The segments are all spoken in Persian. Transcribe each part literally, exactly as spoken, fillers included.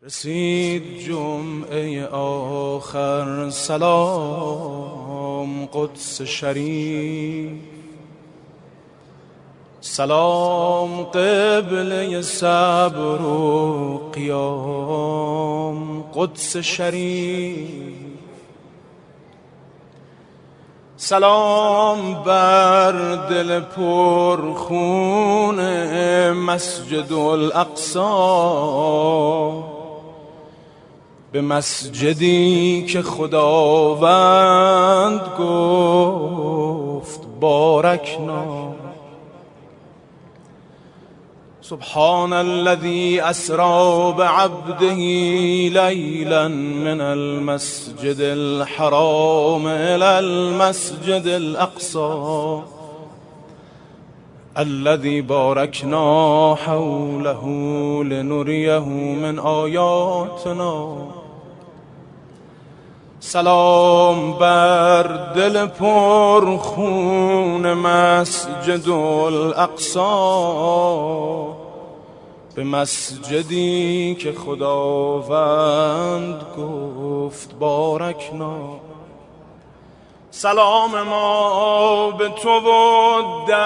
رسید جمعه آخر، سلام قدس شریف، سلام قبله صبر و قیام قدس شریف، سلام بر دل پرخون مسجد الاقصی، به مسجدی که خداوند گفت بارکنا. سبحان الذي اسرى بعبده ليلا من المسجد الحرام الى المسجد الاقصى الذي باركنا حوله لنريه من آياتنا. سلام بر دل پرخون مسجد الاقصی، به مسجدی که خداوند گفت بارکنا. سلام ما به تو و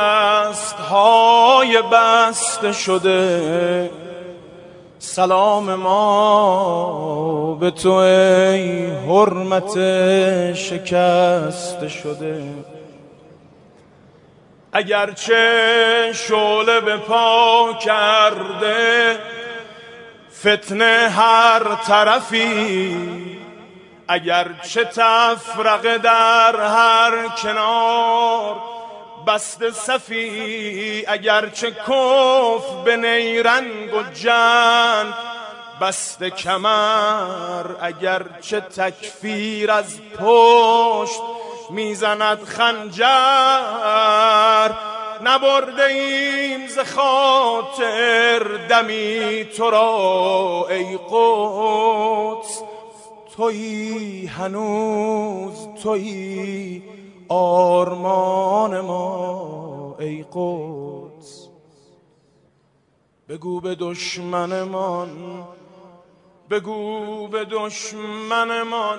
دستهای بسته شده، سلام ما به تو ای حرمت شکسته شده. اگرچه شعله به پا کرده فتنه هر طرفی، اگرچه تفرقه در هر کنار بسته صفی، اگرچه کفر به نیرنگ و جنگ بسته کمر، اگرچه تکفیر از پشت میزند خنجر، نبرده ایم ز خاطر دمی تو را ای قدس. تویی هنوز تویی آرمان ما ای قدس. بگو به دشمنمان، بگو به دشمنمان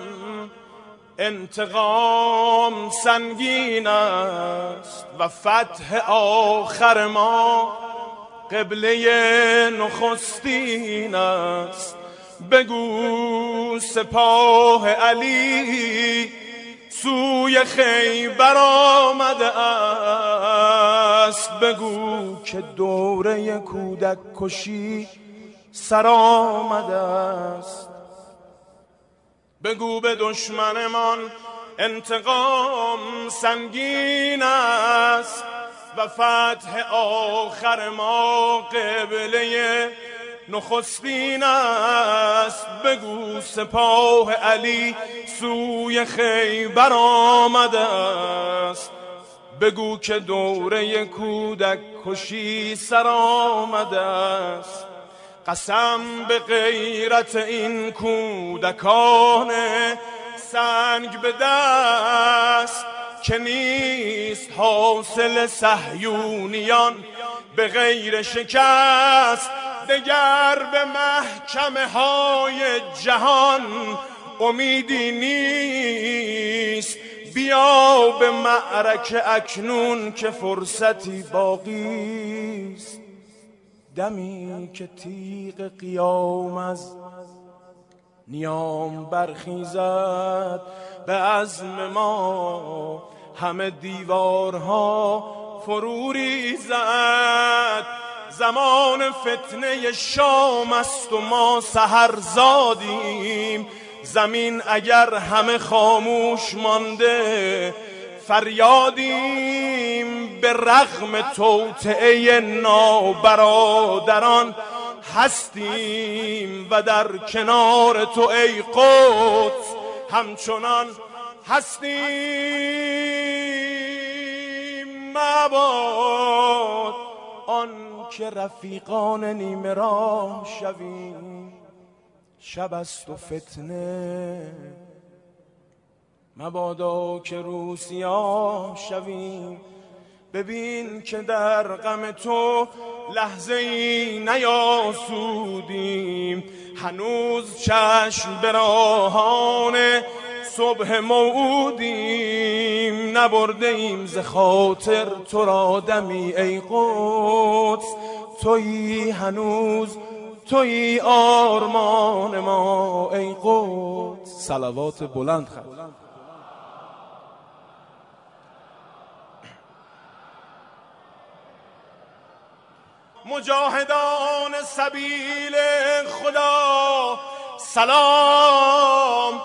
انتقام سنگین است و فتح آخر ما قبله نخستین است. بگو سپاه علی سوی خیبر آمده است، بگو که دوره کودک کشی سر آمده است. بگو به دشمنمان انتقام سنگین است و فتح آخر ما قبله نخستین است. بگو سپاه علی سوی خیبر آمده است، بگو که دوره کودک کشی سر آمده است. قسم به غیرت این کودکان سنگ به دست که نیست حاصل صهیونیان به غیر شکست. دگر به محکمه های جهان امیدی نیست، بیا به معرکه اکنون که فرصتی باقی است. دمی که تیغ قیام از نیام برخیزد به عزم ما، همه دیوارها فرو ریزد. زمان فتنه شام است و ما سحر زادیم، زمین اگر همه خاموش مانده فریادیم. به رغم توطئه نابرادران هستیم و در کنار تو ای قدس همچنان هستیم. مباد آن که رفیقان نیمه راه شویم، شب است و فتنه. مبادا که روسیاه شویم ببین که در غم تو لحظه ای نیاسودیم، هنوز چشم به راهان صبح موعودیم، نبرده ایم ز خاطر تو را دمی ای قدس، تویی هنوز تویی آرمان ما ای قدس. صلوات بلند خواهد. مجاهدان سبیل خدا سلام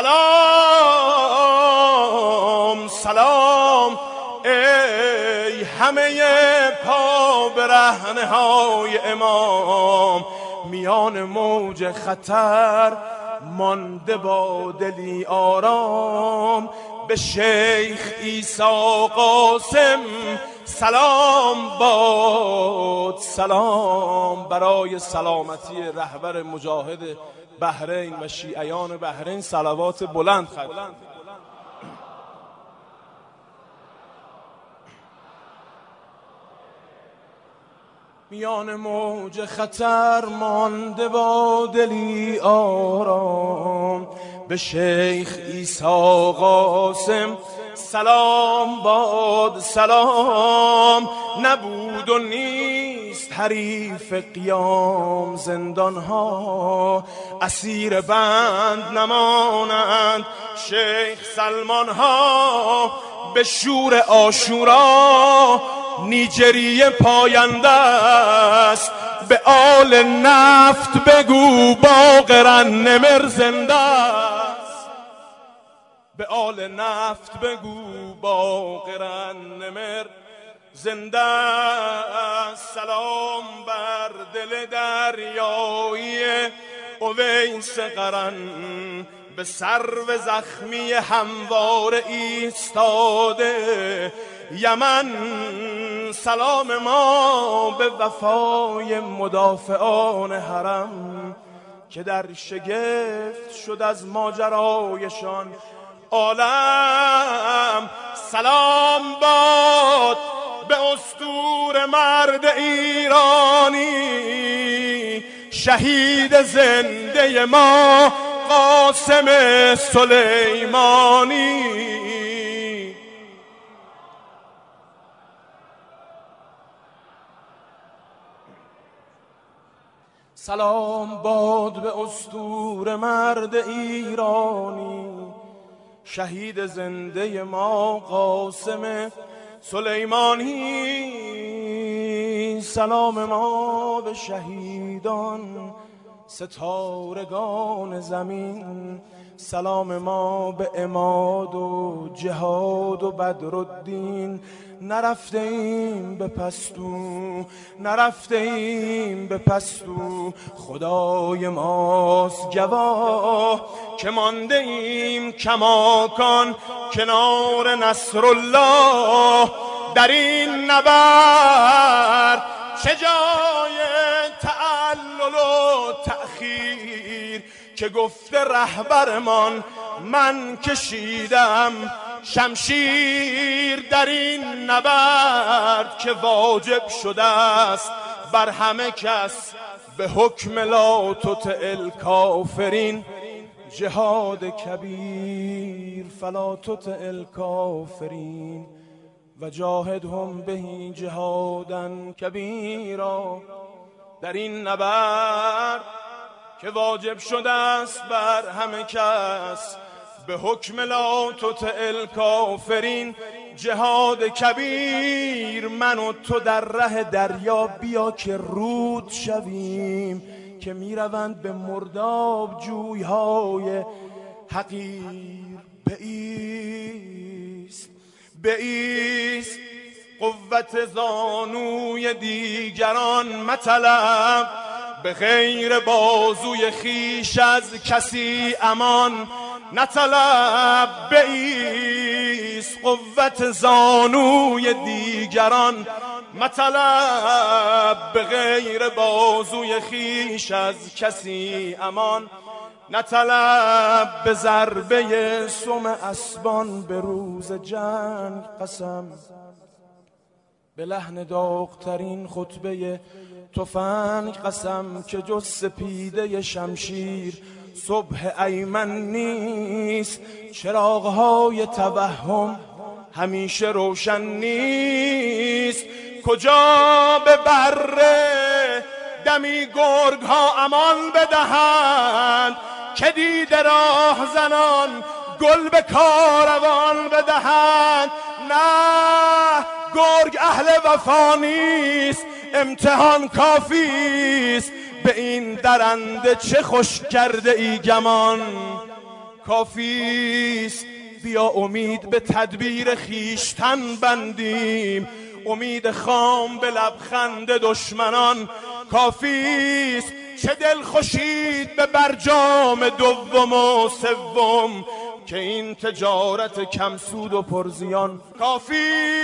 سلام سلام، ای همه پا برهنه های امام، میان موج خطر مانده با دلی آرام، به شیخ عیسی قاسم سلام باد. سلام برای سلامتی رهبر مجاهد بحرین و شیعیان بحرین. صلوات بلند خواهد. میان موج خطر مانده با دلی آرام، به شیخ عیسی قاسم سلام باد. سلام نبود و نیست حریف قیام، زندانها اسیر بند نمانند، شیخ سلمان ها به شور عاشورا نیجریه پاینده است، به آل نفت بگو باقرا نمر زنده است، به آل نفت بگو باقرا نمر زنده است. سلام بر دل دریایی اویس قرن، به سرو زخمی هموار ایستاده یمن، سلام ما به وفای مدافعان حرم، که در شگفت شد از ماجرایشان عالم. سلام باد به اسطوره مرد ایرانی، شهید زنده ما قاسم سلیمانی. سلام باد به اسطوره مرد ایرانی، شهید زنده ما قاسم سلیمانی. سلام ما به شهیدان ستارگان زمین، سلام ما به عماد و جهاد و بدرالدین. نرفته ایم به پستو، نرفته ایم به پستو، خدای ماست گواه که مانده ایم کماکان کنار نصرالله. در این نبرد چه جای تعلل و تأخیر، که گفته رهبرمان من کشیدم شمشیر. در این نبرد که واجب شده است بر همه کس به حکم لا تطع الکافرین، جهاد کبیر فلا تطع الکافرین و جاهدهم به جهادا کبیرا. در این نبرد که واجب شده است بر همه کس به حکم لا تطع الکافرین، جهاد کبیر، من و تو در ره دریا بیا که رود شویم، که میروند به مرداب جویهای حقیر. بایست بایست قوت زانوی دیگران مطلب، به غیر بازوی خیش از کسی امان نطلب. بایست قوت زانوی دیگران مطلب، به غیر بازوی خیش از کسی امان نطلب. به ضربه سم اسبان به روز جنگ قسم، به لحن داغ‌ترین خطبه تفنگ قسم که جز سپیده شمشیر صبح ایمن نیست. چراغ‌های توهم همیشه روشن نیست. کجا به بره دمی گرگ ها امان بدهند که دیده راه زنان گل به کاروان بدهند. نه گرگ اهل وفا نیست، امتحان کافیست. به این درنده چه خوش کرده ای گمان کافیست. بیا امید به تدبیر خیشتن بندیم، امید خام به لبخند دشمنان کافیست. چه دل خوشید به برجام دوم و سوم که این تجارت کم سود و پرزیان کافیست.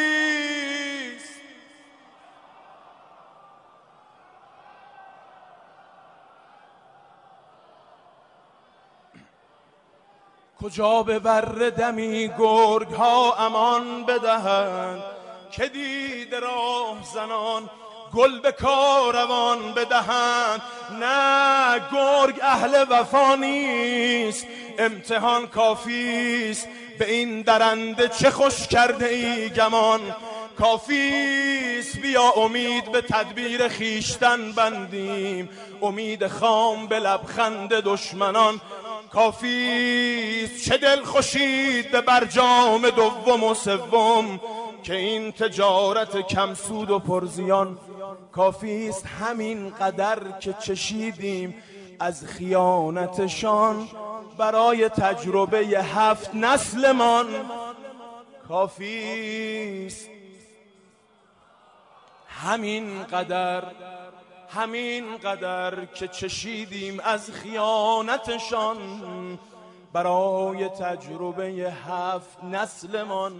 کجا به بر دمی گرگ ها امان بدهند که دید راه زنان گل به کاروان بدهند. نه گرگ اهل وفا نیست، امتحان کافیست. به این درنده چه خوش کرده ای گمان کافیست. بیا امید به تدبیر خیشتن بندیم، امید خام به لبخند دشمنان کافیست. چه دل خوشید به برجام دوم و سوم که این تجارت کم سود و پرزیان کافیست. همین قدر که چشیدیم از خیانتشان برای تجربه هفت نسلمان کافیست. همین قدر همین قدر که چشیدیم از خیانتشان برای تجربه هفت نسلمان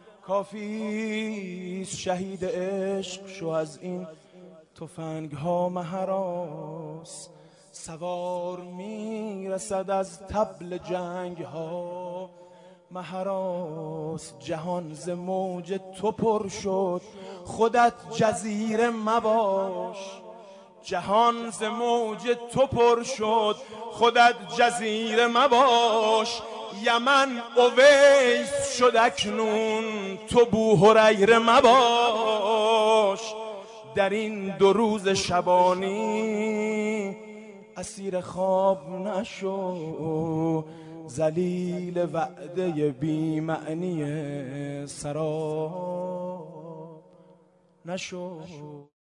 کافیست. شهید عشق شو از این تفنگ ها مهراس، سوار میرسد از طبل جنگ ها مهراس. جهان ز موج تو پر شد خودت جزیره مباش، جهان ز موج تو پر شد خودت جزیره مباش. یمن اویس شد اکنون تو بوهریره مباش. در این دو روز شبانی اسیر خواب نشو، ذلیل وعده بی معنی سراب نشو.